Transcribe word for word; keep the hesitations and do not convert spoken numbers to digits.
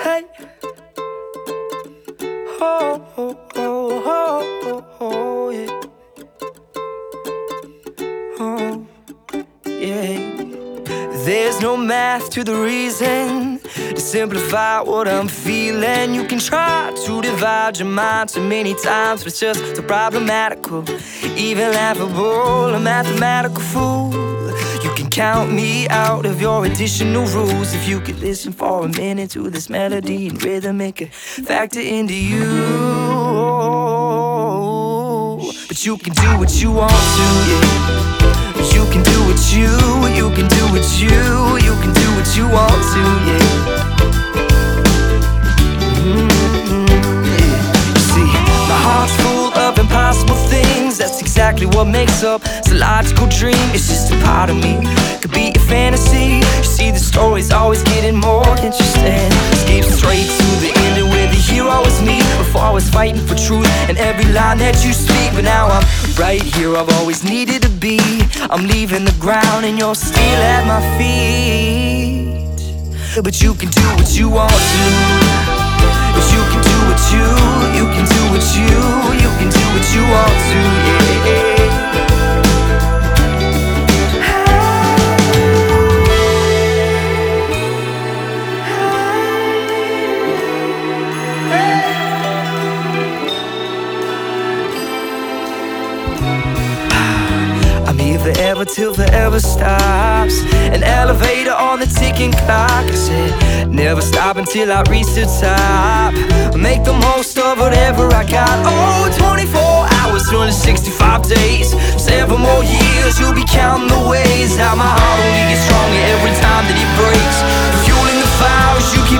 Hey. Oh, oh, oh, oh, oh, oh, yeah. Oh, yeah. There's no math to the reason. To simplify what I'm feeling, you can try to divide your mind so many times, but it's just so problematical, even laughable, a mathematical fool. You can count me out of your additional rules if you could listen for a minute to this melody and rhythm, it could factor into you. But you can do what you want to, yeah. But you can do what you, you can do what you, you can do what you want to, yeah. Heart's full of impossible things. That's exactly what makes up it's a logical dream. It's just a part of me, could be a fantasy. You see, the story's always getting more interesting. Skip straight to the ending where the hero is me. Before I was fighting for truth and every line that you speak, but now I'm right here, I've always needed to be. I'm leaving the ground and you're still at my feet. But you can do what you want to. But you can do what you, you can do what you, you can do what you want to, yeah. I'm here forever till forever stops. An elevator on the ticking clock. I said, never stop until I reach the top. Make the most of whatever I got. Oh, twenty-four hours, two hundred sixty-five days. Seven more years, you'll be counting the ways. How my heart only gets stronger every time that it breaks. Fueling the fires, you keep